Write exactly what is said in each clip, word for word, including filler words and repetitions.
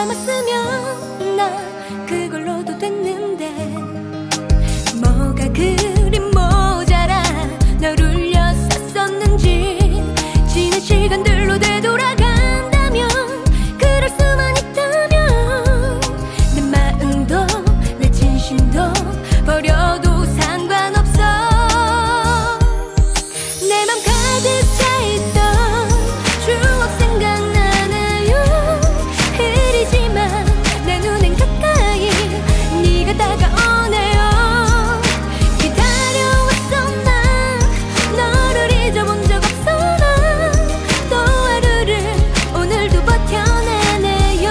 남았으면 나 그걸로도 됐는데 뭐가 그리 모자라 널 울렸었었는지 지난 시간들로 되돌아간다면 그럴 수만 있다면 내 마음도 내 진심도 버려도 상관없어. 내 맘 가득 차있던 추억 생각나나요? 흐리지만 내 눈엔 가까이 네가 다가오네요. 기다려왔어 난 너를 잊어본 적 없어 난 또 하루를 오늘도 버텨내네요.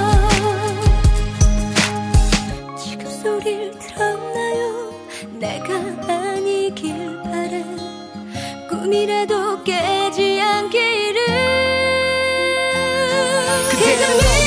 지금 소리를 들었나요? 내가 아니길 바래 꿈이라도 깨지 않기를. 그대는